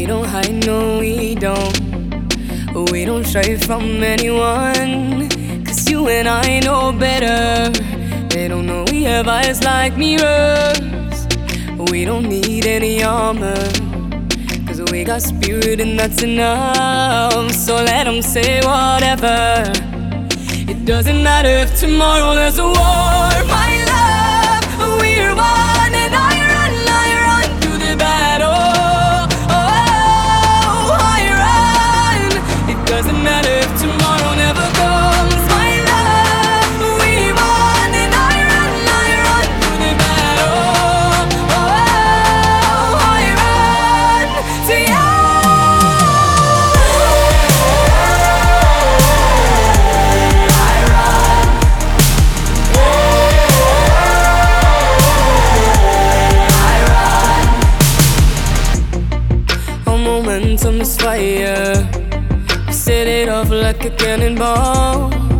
We don't hide, no we don't. We don't shy from anyone, 'cause you and I know better. They don't know we have eyes like mirrors. We don't need any armor, 'cause we got spirit and that's enough. So let them say whatever. It doesn't matter if tomorrow there's a war. My love, we're one, and I run to the battle. Oh, I run. It doesn't matter if tomorrow never comes. My love, we won, and I run to the battle. Oh, I run to you. Momentum is fire. We set it off like a cannonball.